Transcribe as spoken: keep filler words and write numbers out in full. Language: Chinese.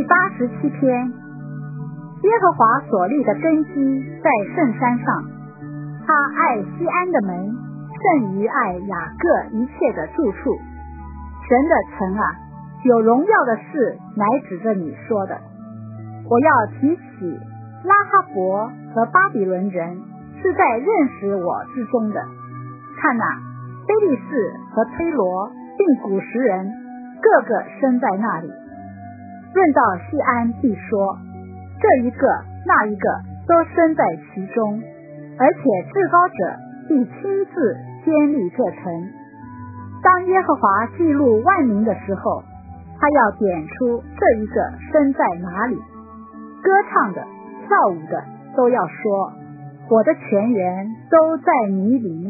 八十七篇，耶和华所立的根基在圣山上，他爱西安的门胜于爱雅各一切的住处。神的城啊，有荣耀的事乃指着你说的。我要提起拉哈伯和巴比伦人是在认识我之中的。看哪，非利士和推罗并古时人个个生在那里。论到西安必说，这一个那一个都生在其中，而且至高者必亲自建立这城。当耶和华记录万民的时候，他要点出这一个生在哪里。歌唱的、跳舞的都要说，我的泉源都在你里面。